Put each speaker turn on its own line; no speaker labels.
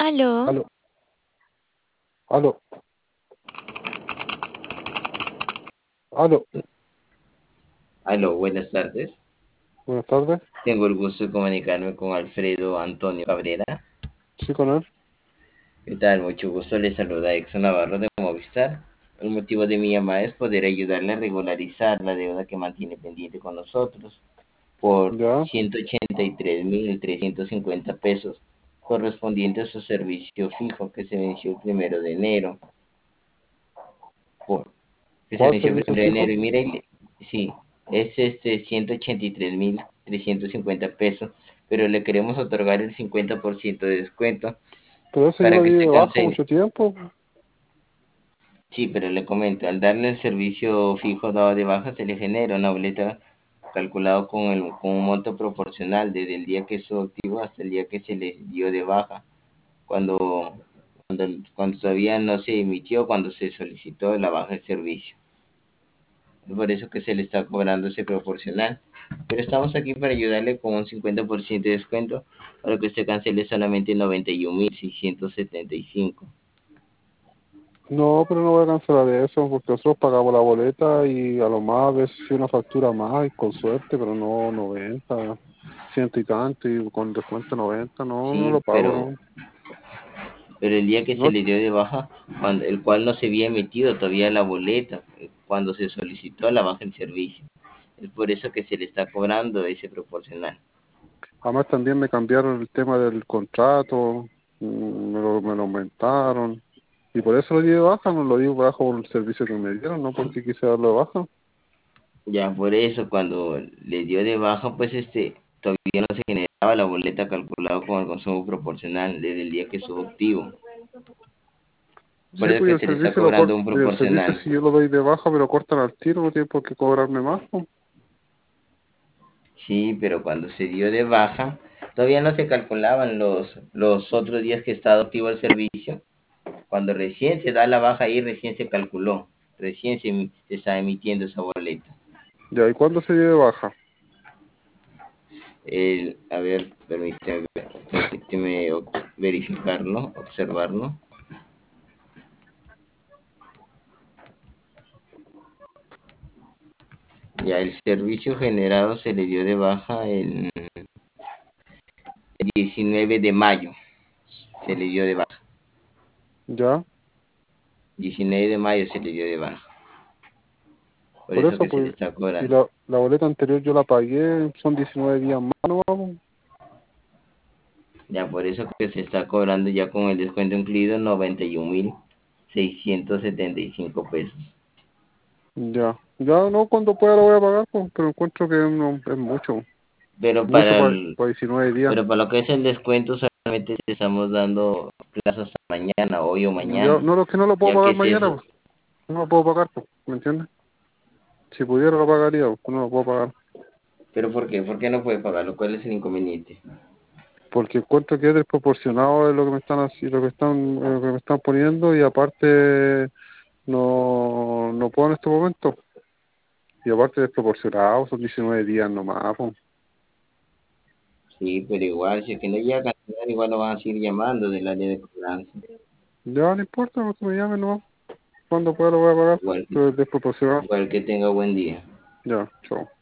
Aló,
Aló, aló, aló.
Aló, buenas tardes.
Buenas tardes.
Tengo el gusto de comunicarme con Alfredo Antonio Cabrera.
Sí, con él.
¿Qué tal? Mucho gusto. Le saluda Exxon Navarro de Movistar. El motivo de mi llamada es poder ayudarle a regularizar la deuda que mantiene pendiente con nosotros por
Ya.
183.350 pesos correspondiente a su servicio fijo que se venció el 1 de enero. Por, que se
¿Cuál
venció el
servicio
1 de enero
fijo?
y mire, sí, es 183.350 pesos, pero le queremos otorgar el 50% de descuento
Pero ese yo
para
lo
que
di de
usted
baja
cancele.
mucho tiempo.
Sí, pero le comento, al darle el servicio fijo dado de baja se le genera una boleta calculado con un monto proporcional desde el día que estuvo activo hasta el día que se le dio de baja, cuando, cuando todavía no se emitió, cuando se solicitó la baja del servicio. Es por eso que se le está cobrando ese proporcional. Pero estamos aquí para ayudarle con un 50% de descuento para que usted cancele solamente 91.675.
No, pero no voy a cancelar eso porque nosotros pagamos la boleta y a lo más a veces sí una factura más y con suerte, pero no 90, ciento y tanto y con descuento 90, no, no
Sí,
lo pago, no.
pero el día que se
No,
le dio de baja, el cual no se había emitido todavía la boleta, cuando se solicitó la baja del servicio. Es por eso que se le está cobrando ese proporcional.
además también me cambiaron el tema del contrato, me lo aumentaron. Y por eso lo di de baja, no lo di bajo por el servicio que me dieron, no porque quise darlo de baja.
Ya por eso cuando le dio de baja, pues todavía no se generaba la boleta calculada con el consumo proporcional desde el día que estuvo activo. Por
Sí,
eso
pues y
que
el
se le está
servicio
cobrando un
y el servicio
proporcional.
si yo lo doy de baja me lo cortan al tiro, no tiene por qué cobrarme más, pues.
Sí, pero cuando se dio de baja, todavía no se calculaban los otros días que estaba activo el servicio. Cuando recién se da la baja ahí, recién se calculó. Recién se está emitiendo esa boleta.
Ya, ¿y cuándo se dio de baja?
A ver, permíteme verificarlo, observarlo. Ya el servicio generado se le dio de baja el 19 de mayo. Se le dio de baja.
Ya,
19 de mayo se le dio de baja. Por
por
eso
eso,
que se le
pues,
está
y
cobrando.
la boleta anterior yo la pagué, son 19 días más, ¿no? Vamos?
Ya por eso que se está cobrando ya con el descuento incluido 91.675 pesos.
Ya, ya no, cuando pueda lo voy a pagar, pues, pero encuentro que no, es mucho,
Pero
mucho
para
para
el,
19 días.
pero para lo que es el descuento solamente te estamos dando plazo hasta mañana, hoy o
Ya,
mañana,
no, que no lo puedo
ya que
pagar
es
mañana,
eso.
pues, no lo puedo pagar, pues, ¿me entiendes? Si pudiera lo pagaría, pues, no lo puedo pagar.
¿Pero por qué? ¿Por qué no puede pagarlo? ¿Cuál es el inconveniente?
Porque encuentro que es desproporcionado de lo que me están lo que me están poniendo y aparte no puedo en este momento. Y aparte desproporcionado, son 19 días nomás, po.
Sí, pero igual, si es que no llega a cancelar, igual lo van a seguir llamando del área de cobranza.
Ya no importa, no que me llamen nomás. Cuando pueda lo voy a pagar,
Igual que,
pero es desproporcionado.
igual que tenga buen día.
Ya, chao.